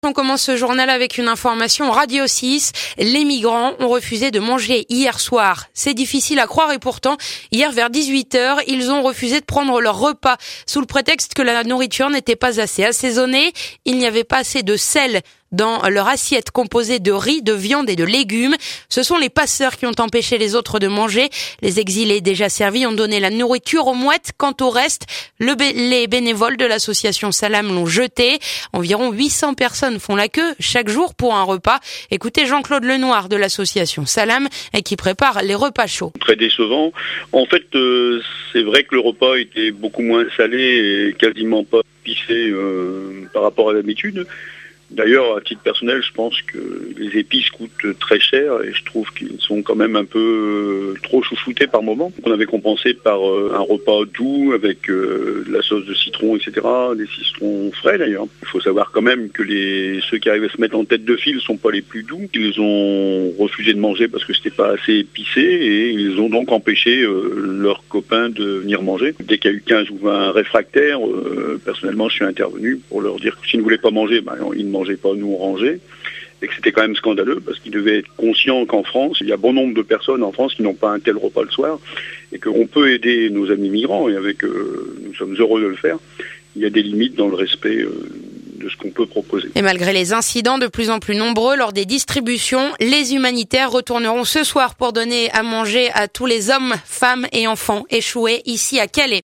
On commence ce journal avec une information Radio 6. Les migrants ont refusé de manger hier soir. C'est difficile à croire et pourtant, hier vers 18h, ils ont refusé de prendre leur repas sous le prétexte que la nourriture n'était pas assez assaisonnée. Il n'y avait pas assez de sel dans leur assiette composée de riz, de viande et de légumes. Ce sont les passeurs qui ont empêché les autres de manger. Les exilés déjà servis ont donné la nourriture aux mouettes. Quant au reste, les bénévoles de l'association Salam l'ont jeté. Environ 800 personnes font la queue chaque jour pour un repas. Écoutez Jean-Claude Lenoir de l'association Salam qui prépare les repas chauds. Très décevant. En fait, c'est vrai que le repas était beaucoup moins salé et quasiment pas épicé par rapport à l'habitude. D'ailleurs, à titre personnel, je pense que les épices coûtent très cher et je trouve qu'ils sont quand même un peu trop chouchoutés par moment. On avait compensé par un repas doux avec de la sauce de citron, etc., des citrons frais d'ailleurs. Il faut savoir quand même que ceux qui arrivent à se mettre en tête de file sont pas les plus doux. Ils ont refusé de manger parce que c'était pas assez épicé et ils ont donc empêché leurs copains de venir manger. Dès qu'il y a eu 15 ou 20 réfractaires, personnellement, je suis intervenu pour leur dire que s'ils ne voulaient pas manger, ils ne mangeaient pas, nous on rangeait, et que c'était quand même scandaleux parce qu'ils devaient être conscients qu'en France, il y a bon nombre de personnes en France qui n'ont pas un tel repas le soir et qu'on peut aider nos amis migrants et nous sommes heureux de le faire. Il y a des limites dans le respect de ce qu'on peut proposer. Et malgré les incidents de plus en plus nombreux lors des distributions, les humanitaires retourneront ce soir pour donner à manger à tous les hommes, femmes et enfants échoués ici à Calais.